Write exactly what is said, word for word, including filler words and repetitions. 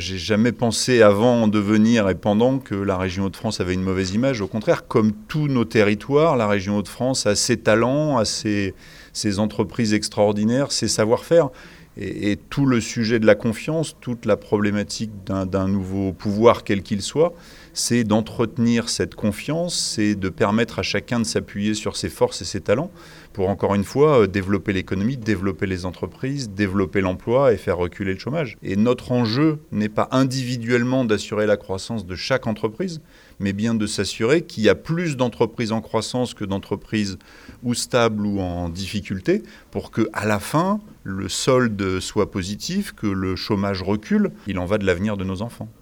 J'ai jamais pensé avant en devenir et pendant que la région Hauts-de-France avait une mauvaise image. Au contraire, comme tous nos territoires, la région Hauts-de-France a ses talents, a ses, ses entreprises extraordinaires, ses savoir-faire. Et, et tout le sujet de la confiance, toute la problématique d'un, d'un nouveau pouvoir, quel qu'il soit, c'est d'entretenir cette confiance, c'est de permettre à chacun de s'appuyer sur ses forces et ses talents pour, encore une fois, développer l'économie, développer les entreprises, développer l'emploi et faire reculer le chômage. Et notre enjeu n'est pas individuellement d'assurer la croissance de chaque entreprise, mais bien de s'assurer qu'il y a plus d'entreprises en croissance que d'entreprises ou stables ou en difficulté pour qu'à la fin, le solde soit positif, que le chômage recule. Il en va de l'avenir de nos enfants.